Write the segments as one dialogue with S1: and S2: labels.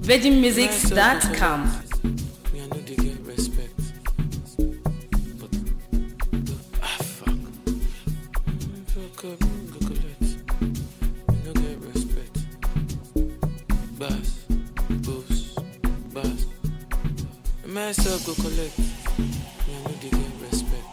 S1: VeggieMusics.com.
S2: Me, I know they get respect. But, fuck. Fuck up, go collect. Me no get respect. Bass, boost, bass. Me myself go collect. Me, I know they get respect.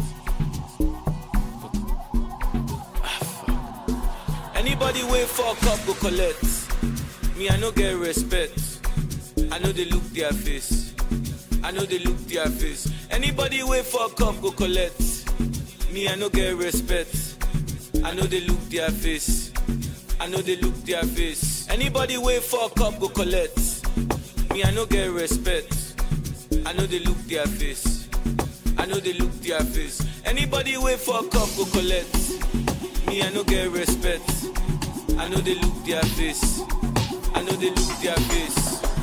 S2: But, fuck. Anybody wait fuck up, go collect. Me, I no get respect. I know they look their face. I know they look their face. Anybody wait fuck up, go collect. Me, I no get respect. I know they look their face. I know they look their face. Anybody wait fuck up, go collect. Me, I no get respect. I know they look their face. I know they look their face. Anybody wait fuck up, go collect. Me, I no get respect. I know they look their face. I know they look their face.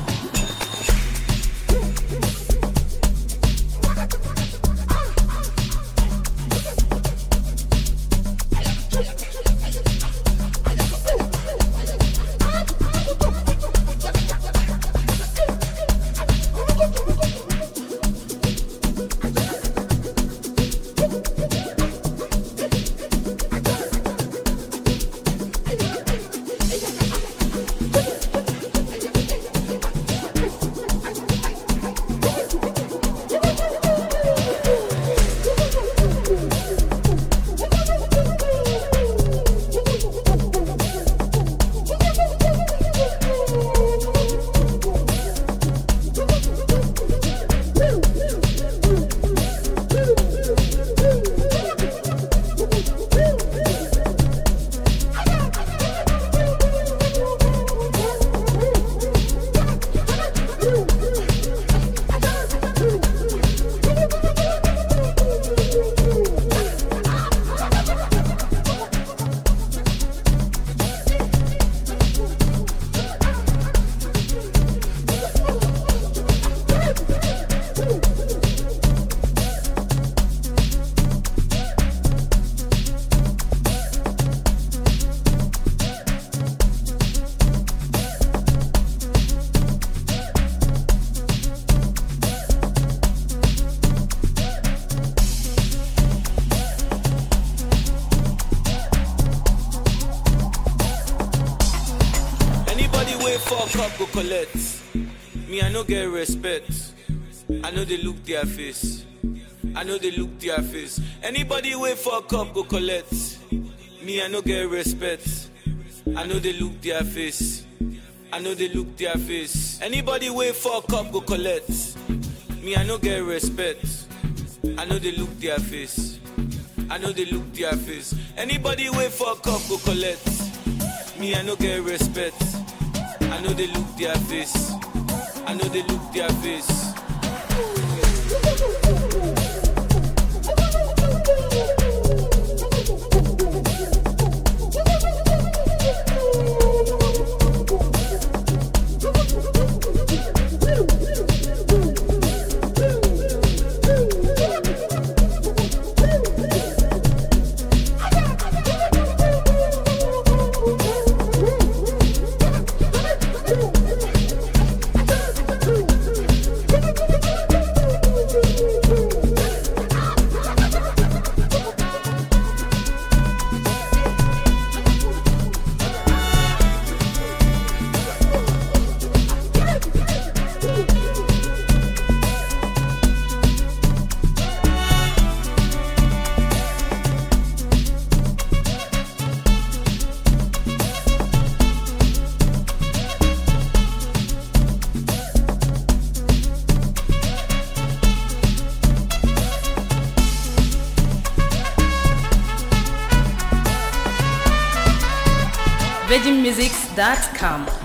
S2: Fuck up, go collect. Me, I no get respect. I know they look their face. I know they look their face. Anybody wait fuck up, go collect. Me, I no get respect. I know they look their face. I know they look their face. Anybody wait fuck up, go collect. Me, I no get respect. I know they look their face. I know they look their face. Anybody wait fuck up, go collect. Me, I no get respect. I know they look their face. I know they look their face.
S1: VeggieMusics.com.